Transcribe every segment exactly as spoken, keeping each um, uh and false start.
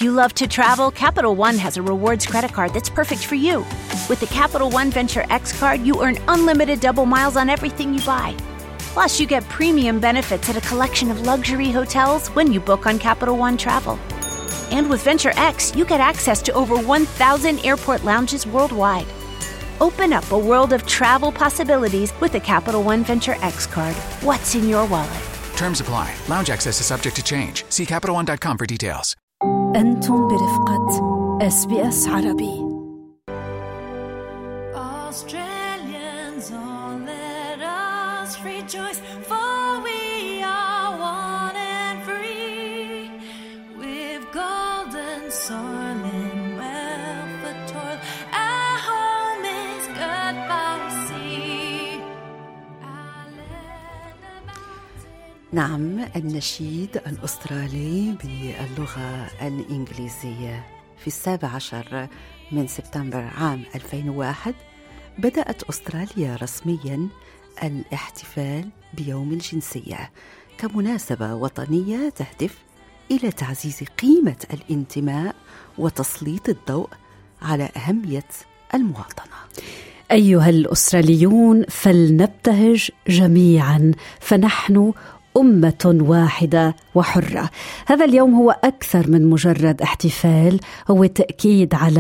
you love to travel, Capital One has a rewards credit card that's perfect for you. With the Capital One Venture X card, you earn unlimited double miles on everything you buy. Plus, you get premium benefits at a collection of luxury hotels when you book on Capital One Travel. And with Venture X, you get access to over one thousand airport lounges worldwide. Open up a world of travel possibilities with the Capital One Venture X card. What's in your wallet? Terms apply. Lounge access is subject to change. See Capital One dot com for details. أنتم برفقة إس بي إس عربي. Australians, all let us rejoice, for we are one and free. With golden soil and wealth for toil, our home is good by sea. نعم، النشيد الأسترالي باللغة الإنجليزية. في السابع عشر من سبتمبر عام ألفين وواحد بدأت أستراليا رسمياً الاحتفال بيوم الجنسية كمناسبة وطنية تهدف إلى تعزيز قيمة الانتماء وتسليط الضوء على أهمية المواطنة. أيها الأستراليون، فلنبتهج جميعاً، فنحن أمة واحدة وحرة. هذا اليوم هو أكثر من مجرد احتفال، هو تأكيد على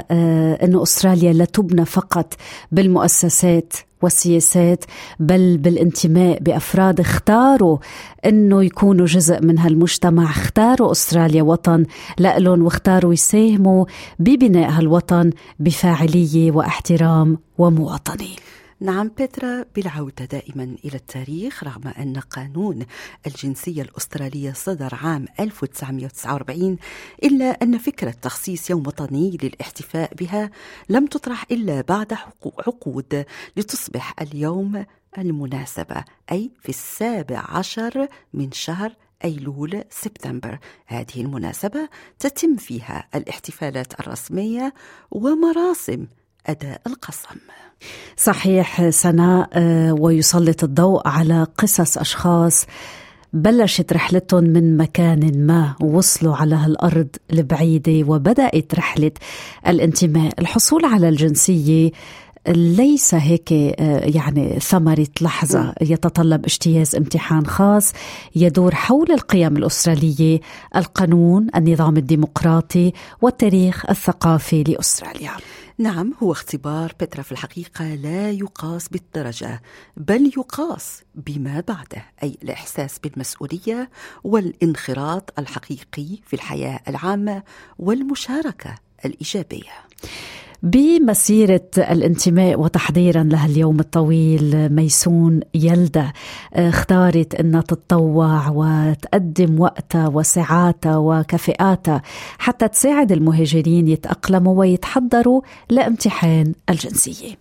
أن أستراليا لا تبنى فقط بالمؤسسات والسياسات، بل بالانتماء بأفراد اختاروا أنه يكونوا جزء من هالمجتمع، اختاروا أستراليا وطن لألون، واختاروا يساهموا ببناء هالوطن بفاعلية واحترام ومواطنة. نعم بيترا، بالعودة دائما إلى التاريخ، رغم أن قانون الجنسية الأسترالية صدر عام ألف وتسعمائة وتسعة وأربعين، إلا أن فكرة تخصيص يوم وطني للاحتفاء بها لم تطرح إلا بعد عقود لتصبح اليوم المناسبة، أي في السابع عشر من شهر أيلول سبتمبر. هذه المناسبة تتم فيها الاحتفالات الرسمية ومراسم أداء القسم. صحيح سناء، ويسلط الضوء على قصص أشخاص بلشت رحلتهم من مكان ما ووصلوا على هالأرض البعيدة وبدأت رحلة الانتماء. الحصول على الجنسية ليس هيك يعني ثمرة لحظة، يتطلب اجتياز امتحان خاص يدور حول القيم الأسترالية، القانون، النظام الديمقراطي والتاريخ الثقافي لأستراليا. نعم، هو اختبار بيترا في الحقيقة لا يقاس بالدرجة، بل يقاس بما بعده، أي الإحساس بالمسؤولية والانخراط الحقيقي في الحياة العامة والمشاركة الإيجابية. بمسيرة الانتماء وتحضيرا لها اليوم الطويل، ميسون يلدا اختارت أن تتطوع وتقدم وقتها وساعاتها وكفاءاتها حتى تساعد المهاجرين يتأقلموا ويتحضروا لامتحان الجنسية.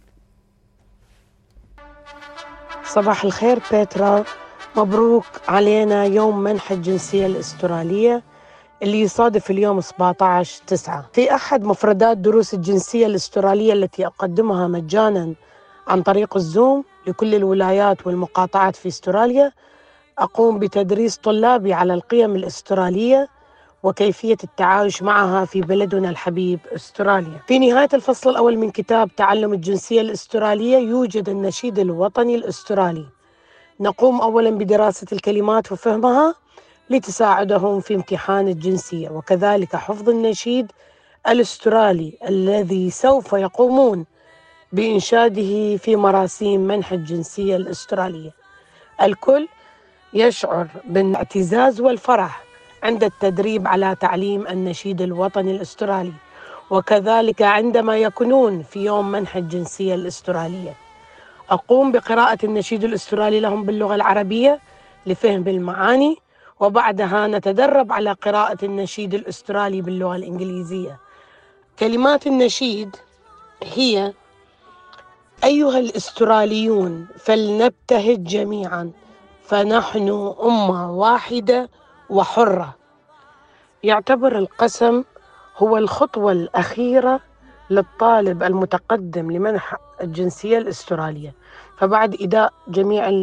صباح الخير بيترا، مبروك علينا يوم منح الجنسية الأسترالية اللي يصادف اليوم سبعة عشر تسعة. في أحد مفردات دروس الجنسية الأسترالية التي أقدمها مجانا عن طريق الزوم لكل الولايات والمقاطعات في أستراليا، أقوم بتدريس طلابي على القيم الأسترالية وكيفية التعايش معها في بلدنا الحبيب أستراليا. في نهاية الفصل الأول من كتاب تعلم الجنسية الأسترالية يوجد النشيد الوطني الأسترالي. نقوم أولا بدراسة الكلمات وفهمها لتساعدهم في امتحان الجنسية، وكذلك حفظ النشيد الأسترالي الذي سوف يقومون بإنشاده في مراسيم منح الجنسية الأسترالية. الكل يشعر بالاعتزاز والفرح عند التدريب على تعليم النشيد الوطني الأسترالي، وكذلك عندما يكونون في يوم منح الجنسية الأسترالية. أقوم بقراءة النشيد الأسترالي لهم باللغة العربية لفهم المعاني، وبعدها نتدرب على قراءة النشيد الأسترالي باللغة الإنجليزية. كلمات النشيد هي: أيها الأستراليون، فلنبتهج جميعا، فنحن أمة واحدة وحرة. يعتبر القسم هو الخطوة الأخيرة للطالب المتقدم لمنح الجنسية الأسترالية، فبعد إداء جميع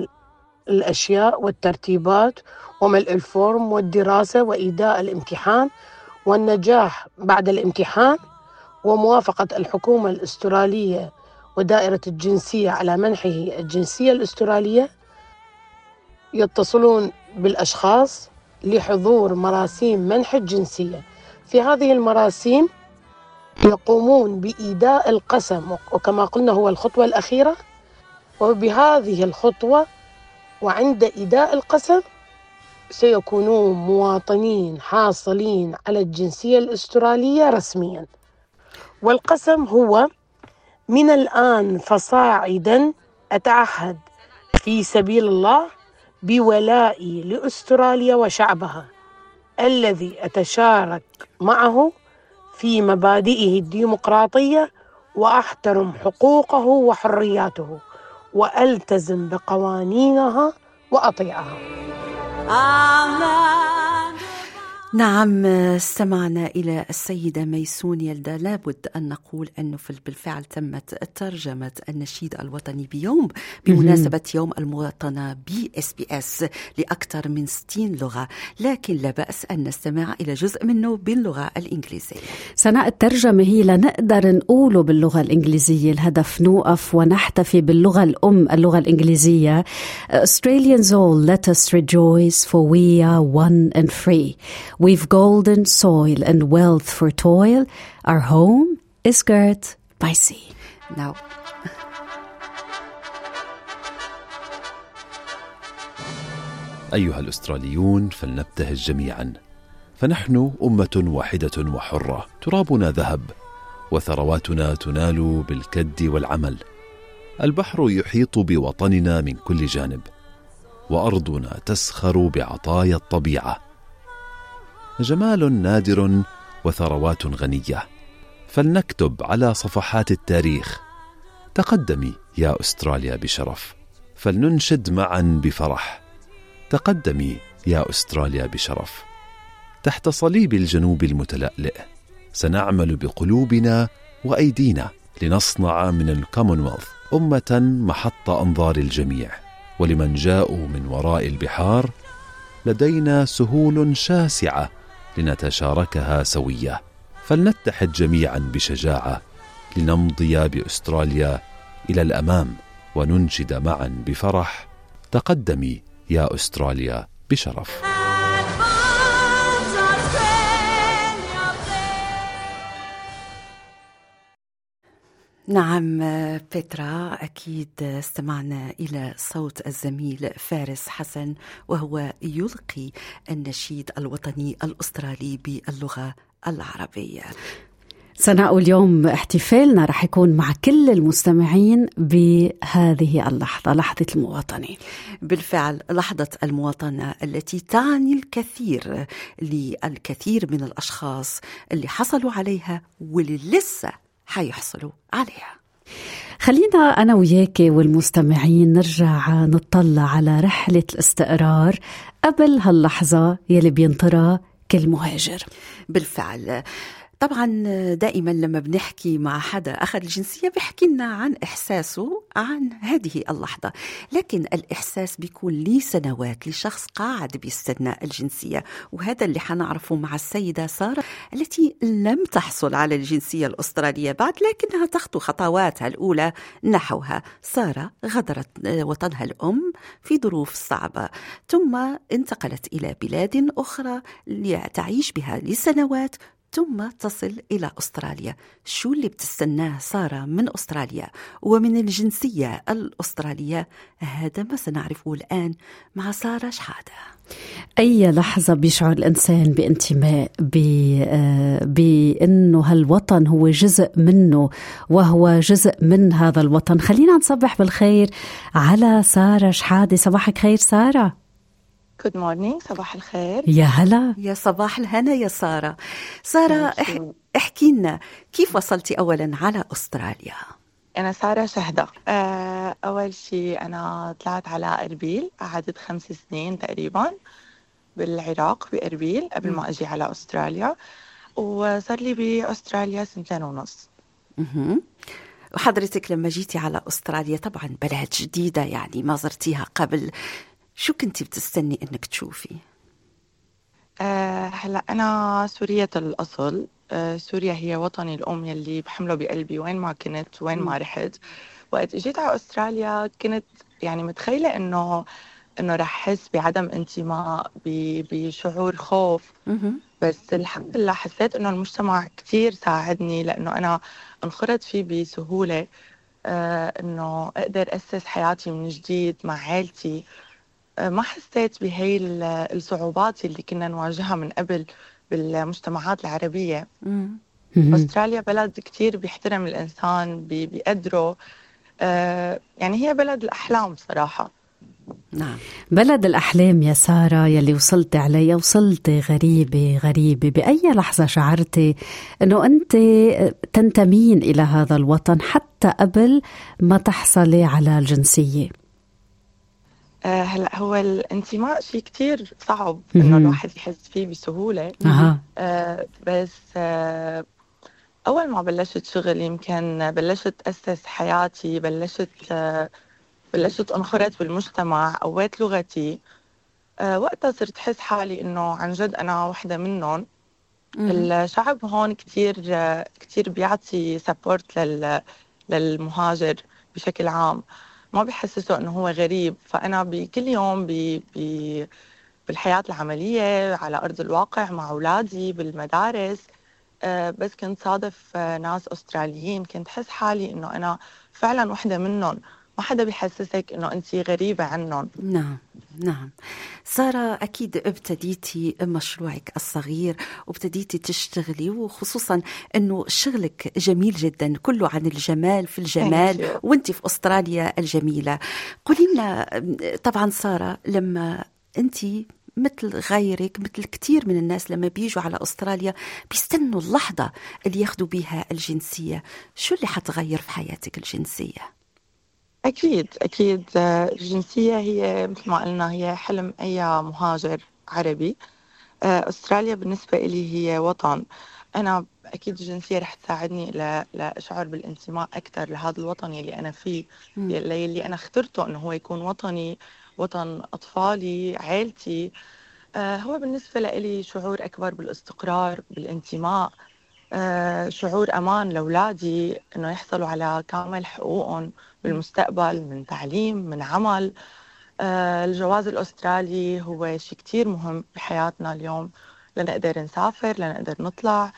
الأشياء والترتيبات وملء الفورم والدراسة وإيداء الامتحان والنجاح بعد الامتحان وموافقة الحكومة الأسترالية ودائرة الجنسية على منحه الجنسية الأسترالية، يتصلون بالأشخاص لحضور مراسيم منح الجنسية. في هذه المراسيم يقومون بإيداء القسم، وكما قلنا هو الخطوة الأخيرة، وبهذه الخطوة وعند إيداء القسم سيكونون مواطنين حاصلين على الجنسية الأسترالية رسميا. والقسم هو: من الآن فصاعدا أتعهد في سبيل الله بولائي لأستراليا وشعبها الذي أتشارك معه في مبادئه الديمقراطية، وأحترم حقوقه وحرياته، وألتزم بقوانينها وأطيعها. نعم، استمعنا إلى السيدة ميسون يلدا. لابد أن نقول أنه بالفعل تمت ترجمة النشيد الوطني بيوم بمناسبة يوم المواطنة بي اس بي اس لأكثر من ستين لغة، لكن لا بأس أن نستمع إلى جزء منه باللغة الإنجليزية. سناء، الترجمة هي لنقدر نقوله باللغة الإنجليزية. الهدف نوقف ونحتفي باللغة الأم اللغة الإنجليزية. Australians all, let us rejoice, for we are one and free. We've golden soil and wealth for toil. Our home is girt by sea. Now, أيها الأستراليون، فلنبتهج جميعا، فنحن أمة واحدة وحرة، ترابنا ذهب وثرواتنا تنال بالكد والعمل. البحر يحيط بوطننا من كل جانب، وأرضنا تسخر بعطايا الطبيعة. جمال نادر وثروات غنية، فلنكتب على صفحات التاريخ: تقدمي يا أستراليا بشرف. فلننشد معا بفرح: تقدمي يا أستراليا بشرف. تحت صليب الجنوب المتلألئ سنعمل بقلوبنا وأيدينا لنصنع من الكومنولث أمة محط أنظار الجميع. ولمن جاءوا من وراء البحار لدينا سهول شاسعة لنتشاركها سوية. فلنتحد جميعا بشجاعة لنمضي بأستراليا إلى الأمام، وننشد معا بفرح: تقدمي يا أستراليا بشرف. نعم بيترا، أكيد استمعنا إلى صوت الزميل فارس حسن وهو يلقي النشيد الوطني الأسترالي باللغة العربية. سناء، اليوم احتفالنا رح يكون مع كل المستمعين بهذه اللحظة، لحظة المواطنة. بالفعل لحظة المواطنة التي تعني الكثير للكثير من الأشخاص اللي حصلوا عليها واللي لسه حيحصلوا عليها. خلينا أنا وياك والمستمعين نرجع نطلع على رحلة الاستقرار قبل هاللحظة يلي بينطرها كل مهاجر. بالفعل طبعا دائما لما بنحكي مع حدا أخذ الجنسية بيحكي لنا عن إحساسه عن هذه اللحظة، لكن الإحساس بيكون لي سنوات لشخص قاعد بيستنى الجنسية، وهذا اللي حنعرفه مع السيدة سارة التي لم تحصل على الجنسية الأسترالية بعد، لكنها تخطو خطواتها الأولى نحوها. سارة غادرت وطنها الأم في ظروف صعبة، ثم انتقلت إلى بلاد أخرى لتعيش بها لسنوات، ثم تصل إلى أستراليا. شو اللي بتستناه سارة من أستراليا ومن الجنسية الأسترالية؟ هذا ما سنعرفه الآن مع سارة شحادة. أي لحظة بيشعر الإنسان بانتماء بأنه هالوطن هو جزء منه وهو جزء من هذا الوطن. خلينا نصبح بالخير على سارة شحادة. صباحك خير سارة. Good morning، صباح الخير. يا هلا، يا صباح الهنا يا سارة. سارة احكي لنا كيف وصلتي أولا على أستراليا؟ أنا سارة شهدة. أول شيء أنا طلعت على إربيل، قعدت خمس سنين تقريبا بالعراق بإربيل قبل ما أجي على أستراليا، وصار لي بأستراليا سنتين ونص. وحضرتك لما جيتي على أستراليا طبعا بلد جديدة يعني ما زرتيها قبل، شو كنتي بتستني إنك تشوفي؟ أه هلا أنا سورية الأصل. آه، سوريا هي وطني الأم يلي بحمله بقلبي وين ما كنت وين ما رحت. وقت اجيت على أستراليا كنت يعني متخيلة إنه إنه رح أحس بعدم انتماء، بشعور خوف. بس الحمد لله حسيت إنه المجتمع كتير ساعدني، لأنه أنا انخرط فيه بسهولة. آه، إنه أقدر أسس حياتي من جديد مع عائلتي. آه، ما حسيت بهاي الصعوبات اللي كنا نواجهها من قبل بالمجتمعات العربية. أستراليا بلد كتير بيحترم الإنسان، بي بيقدره. آه، يعني هي بلد الأحلام صراحة. نعم، بلد الأحلام يا سارة يلي وصلت عليها. وصلت غريبة غريبة، بأي لحظة شعرتي أنه أنت تنتمين إلى هذا الوطن حتى قبل ما تحصلي على الجنسية؟ آه هلا هو الانتماء شيء كتير صعب إنه الواحد يحس فيه بسهولة. أه. آه بس آه أول ما بلشت شغل، يمكن بلشت أسس حياتي، بلشت آه بلشت أنخرط بالمجتمع، قويت لغتي. أه وقتها صرت حس حالي إنه عن جد أنا واحدة منهم. الشعب هون كتير كتير بيعطي سبورت لل للمهاجر بشكل عام، ما بيحسسه إنه هو غريب. فأنا بكل يوم بي بي بالحياة العملية على أرض الواقع مع أولادي بالمدارس، أه بس كنت صادف أه ناس أستراليين، كنت حس حالي إنه أنا فعلا واحدة منهم. ما حدا بيحسسك إنه أنت غريبة عنهم. نعم نعم. سارة، أكيد ابتديتي مشروعك الصغير وابتديتي تشتغلي، وخصوصا أنه شغلك جميل جدا، كله عن الجمال في الجمال، وانت في أستراليا الجميلة. قولي لنا طبعا سارة، لما أنت مثل غيرك مثل كتير من الناس لما بيجوا على أستراليا بيستنوا اللحظة اللي ياخدوا بيها الجنسية، شو اللي حتغير في حياتك الجنسية؟ أكيد أكيد. الجنسية هي مثل ما قلنا هي حلم أي مهاجر عربي. أستراليا بالنسبة لي هي وطن. أنا أكيد الجنسية رح تساعدني لأشعر بالانتماء أكثر لهذا الوطن اللي أنا فيه، اللي أنا اخترته أنه هو يكون وطني، وطن أطفالي، عائلتي. هو بالنسبة لي شعور أكبر بالاستقرار، بالانتماء، شعور أمان لأولادي أنه يحصلوا على كامل حقوقهم بالمستقبل، من تعليم، من عمل. الجواز الأسترالي هو شيء كتير مهم بحياتنا اليوم، لنقدر نسافر، لنقدر نطلع.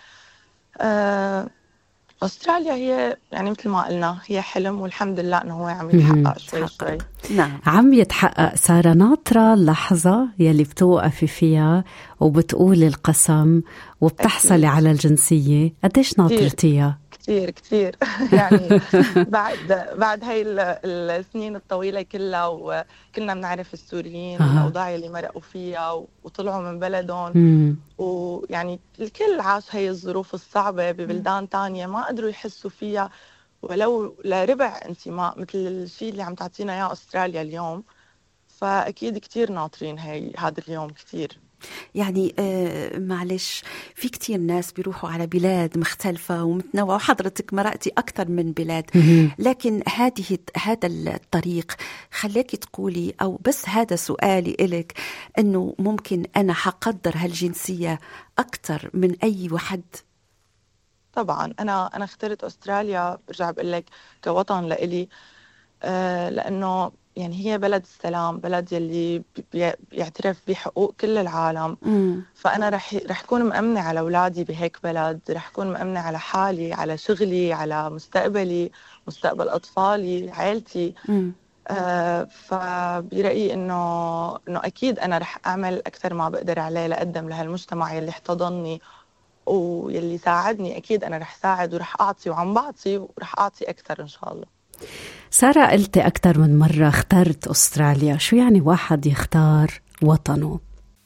أستراليا هي يعني مثل ما قلنا هي حلم، والحمد لله أنه هو عم يتحقق شوي شوي. نعم، عم يتحقق. سارة، ناطرة اللحظة يلي بتوقفي فيها وبتقولي القسم وبتحصلي أكيد على الجنسية، قديش ناطرتيها؟ كتير كتير يعني بعد بعد هاي السنين الطويلة كلها، وكلنا بنعرف السوريين والأوضاع اللي مرقوا فيها وطلعوا من بلدهم، ويعني الكل عاش هاي الظروف الصعبة ببلدان تانية ما قدروا يحسوا فيها ولو لربع انتماء مثل الشيء اللي عم تعطينا اياه أستراليا اليوم. فأكيد كتير ناطرين هاي هذا اليوم كتير. يعني آه معلش، في كتير ناس بيروحوا على بلاد مختلفة ومتنوعة، وحضرتك مرقتي أكثر من بلاد، لكن هذه هذا الطريق خليكي تقولي، أو بس هذا سؤالي إلك، أنه ممكن أنا حقدر هالجنسية أكثر من أي واحد؟ طبعا أنا أنا اخترت أستراليا، برجع بقول لك كوطن لإلي، آه لأنه يعني هي بلد السلام، بلد يلي بيعترف بحقوق كل العالم. مم. فأنا رح رح أكون مأمنة على أولادي بهيك بلد، رح أكون مأمنة على حالي، على شغلي، على مستقبلي، مستقبل أطفالي، عائلتي. آه فبرأيي إنه إنه أكيد أنا رح أعمل أكثر ما بقدر عليه لأقدم لهالمجتمع يلي احتضنني ويلي ساعدني. أكيد أنا رح ساعد ورح أعطي، وعم بعطي ورح أعطي أكثر إن شاء الله. سارة، قلت أكثر من مرة اخترت أستراليا، شو يعني واحد يختار وطنه؟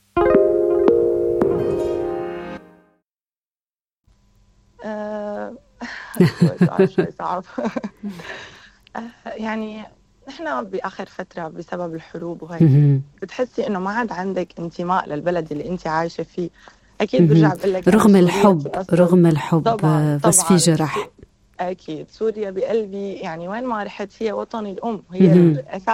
آه شوي صعب. يعني نحن بآخر فترة بسبب الحروب وهي بتحسي إنه ما عاد عندك انتماء للبلد اللي أنت عايشة فيه. أكيد برجع بقول لك رغم الحب، رغم الحب طبعاً بس طبعاً في جرح. أكيد سوريا بقلبي، يعني وين ما رحت هي وطني الأم، هي الأساس.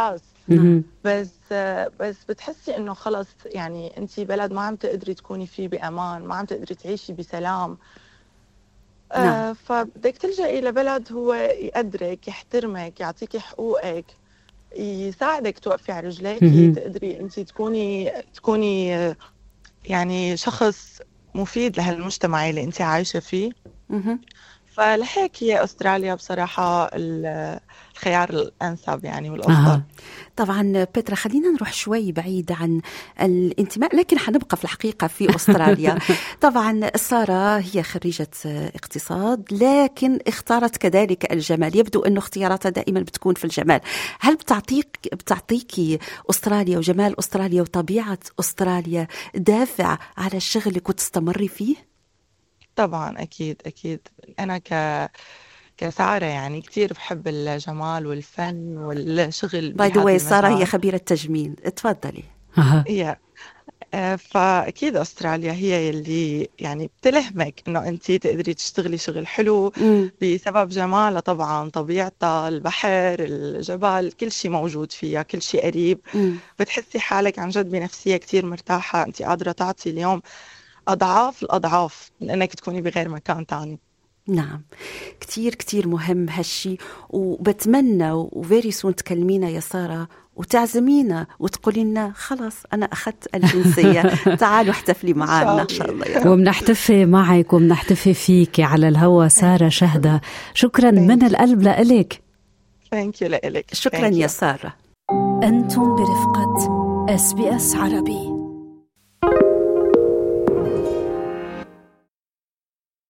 بس بس بتحسي إنه خلص يعني أنتي بلد ما عم تقدري تكوني فيه بأمان، ما عم تقدري تعيشي بسلام. نعم. آه فبدك تلجئي إلى بلد هو يقدرك، يحترمك، يعطيك حقوقك، يساعدك توقفي على رجليك، تقدري أنتي تكوني تكوني يعني شخص مفيد لهالمجتمع اللي أنتي عايشة فيه. فلهيك هي أستراليا بصراحة الخيار الأنسب يعني والأفضل. آه. طبعا بيترا خلينا نروح شوي بعيد عن الانتماء، لكن حنبقى في الحقيقة في أستراليا. طبعا سارة هي خريجة اقتصاد، لكن اختارت كذلك الجمال. يبدو أنه اختياراتها دائما بتكون في الجمال. هل بتعطيك بتعطيكي أستراليا وجمال أستراليا وطبيعة أستراليا دافع على الشغل وتستمري فيه؟ طبعا أكيد أكيد. أنا ك كسارة يعني كتير بحب الجمال والفن والشغل. باي ذا واي سارة هي خبيرة تجميل، اتفضلي. هي فأكيد أستراليا هي اللي يعني بتلهمك إنه أنتي تقدري تشتغلي شغل حلو م. بسبب جمالها طبعا، طبيعتها، البحر، الجبال، كل شيء موجود فيها، كل شيء قريب. م. بتحسي حالك عن جد بنفسية كتير مرتاحة، أنتي قادرة تعطي اليوم أضعاف الأضعاف من أنك تكوني بغير مكان تاني. نعم، كتير كتير مهم هالشي، وبتمنى وفيري سون تكلمينا يا سارة وتعزمينا وتقولي لنا خلاص أنا أخذت الجنسية، تعالوا احتفلي معنا إن شاء الله يا رب. ومنحتفي معك ومنحتفي فيك على الهوا سارة شهدة. شكرا من القلب لإلك. Thank you لإلك. شكرا يا سارة. أنتم برفقة إس بي إس عربي.